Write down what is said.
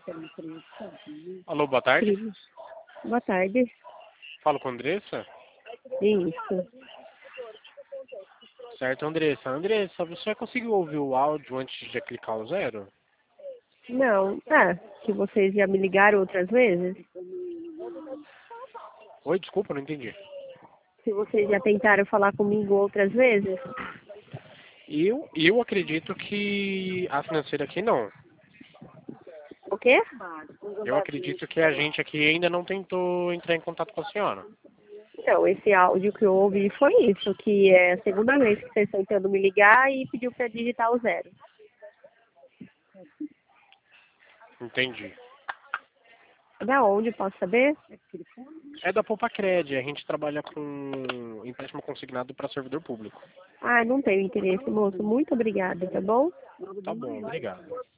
Alô, boa tarde. Sim. Boa tarde. Falo com a Andressa? Isso. Certo, Andressa. Andressa, você já conseguiu ouvir o áudio antes de clicar o zero? Não, que vocês já me ligaram outras vezes? Oi, desculpa, não entendi. Se vocês já tentaram falar comigo outras vezes? Eu acredito que a financeira aqui não. O quê? Eu acredito que a gente aqui ainda não tentou entrar em contato com a senhora. Então, esse áudio que eu ouvi foi isso, que é a segunda vez que vocês estão tentando me ligar e pediu para digitar o zero. Entendi. Da onde, posso saber? É da Poupa Cred, a gente trabalha com empréstimo consignado para servidor público. Ah, não tenho interesse, moço. Muito obrigada, tá bom? Tá bom, obrigado.